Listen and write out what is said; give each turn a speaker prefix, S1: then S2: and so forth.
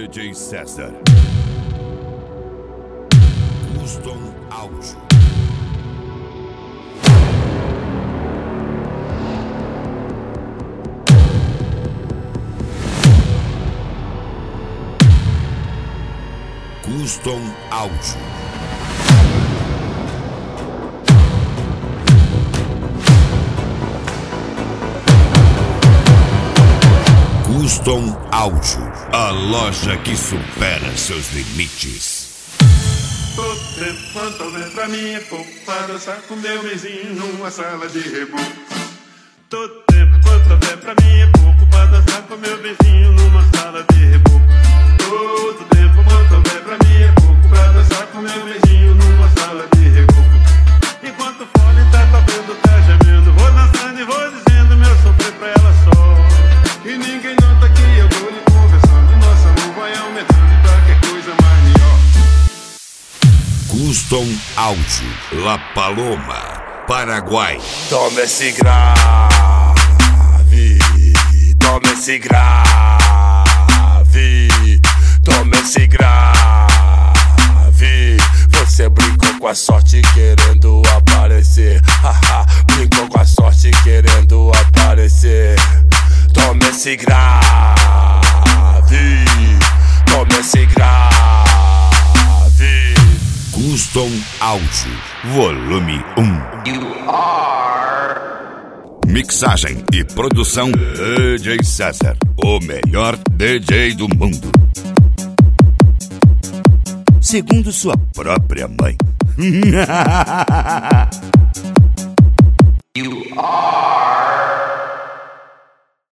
S1: DJ César. Custom Áudio. Custom Áudio. Custom Áudio, a loja que supera seus limites.
S2: Todo tempo quanto houver pra mim é pouco pra dançar com meu vizinho numa sala de reboco. Todo tempo quanto houver pra mim é pouco pra dançar com meu vizinho numa sala de reboco. Todo tempo quanto houver pra mim é pouco pra dançar com meu vizinho numa sala de reboco. Enquanto o fone tá tocando, tá gemendo, vou dançando e vou dizendo meu sofrer pra ela só. E ninguém nota que eu tô lhe conversando. Nosso amor vai aumentando pra que coisa mais melhor.
S1: Custom Áudio, La Paloma, Paraguai.
S3: Toma esse grave, toma esse grave, toma esse grave. Você brincou com a sorte querendo aparecer, haha, brincou com a sorte querendo aparecer. Toma esse grave, toma esse grave.
S1: Custom Áudio, volume 1. Mixagem e produção DJ César, o melhor DJ do mundo. Segundo sua própria mãe. You are